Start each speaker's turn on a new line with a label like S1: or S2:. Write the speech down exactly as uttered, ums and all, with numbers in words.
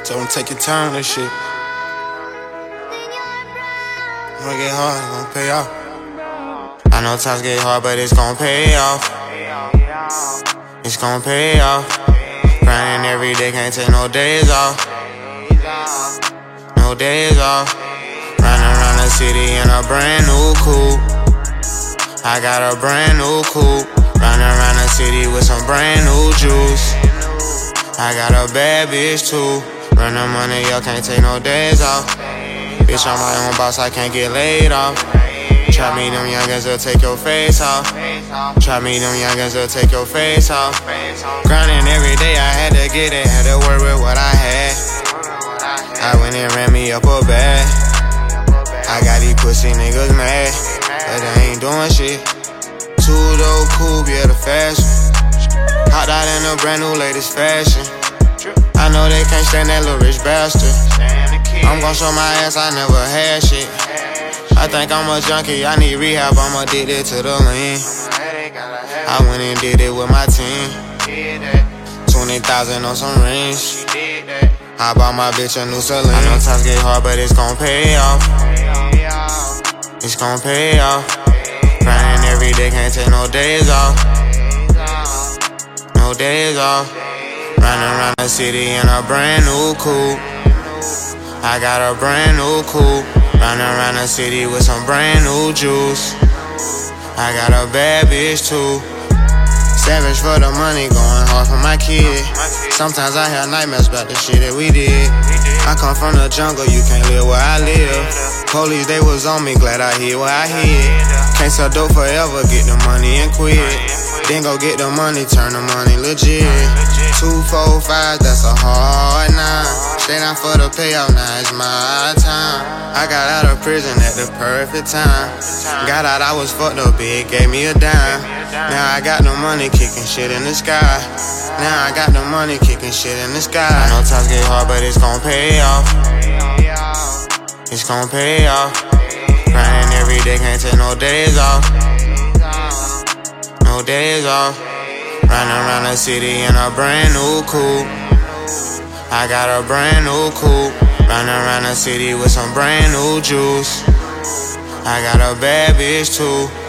S1: Don't take your time, this shit. Gonna get hard, it's gonna pay off. I know times get hard, but it's gonna pay off. It's gonna pay off. Grinding every day, can't take no days off. No days off. Running around the city in a brand new coupe. I got a brand new coupe. Running around the city with some brand new juice. I got a bad bitch too. Running money, yo, can't take no days off. Bitch, I'm my own boss, I can't get laid off. Try me, them youngins will take your face off. Try me, them youngins will take your face off. Grinding every day, I had to get it, had to work with what I had. I went and ran me up a bag. I got these pussy niggas mad, but they ain't doing shit. Two-door coupe, yeah, the fashion. Hopped out in a brand new latest fashion. I know they can't stand that little rich bastard. I'm gon' show my ass I never had shit. I think I'm a junkie, I need rehab, I'm addicted to the lean. I went and did it with my team. twenty thousand on some rings. I bought my bitch a new Celine. I know times get hard, but it's gon' pay off. It's gon' pay off. Grinding every day, can't take no days off. No days off. Running around the city in a brand new coupe. I got a brand new coupe. Running around the city with some brand new juice. I got a bad bitch too. Savage for the money, going hard for my kid. Sometimes I have nightmares about the shit that we did. I come from the jungle, you can't live where I live. Police, they was on me, glad I hid where I hid. Can't sell dope forever, get the money and quit. Then go get the money, turn the money legit. Two, four, five, that's a hard nine. Stay down for the payout, now it's my time. I got out of prison at the perfect time. Got out, I was fucked up, big, gave me a dime. Now I got no money, kicking shit in the sky. Now I got no money, kicking shit in the sky. I know times get hard, but it's gon' pay off. It's gon' pay off. Grinding every day, can't take no days off. No days off. Running around the city in a brand new coupe. I got a brand new coupe. Running around the city with some brand new juice. I got a bad bitch too.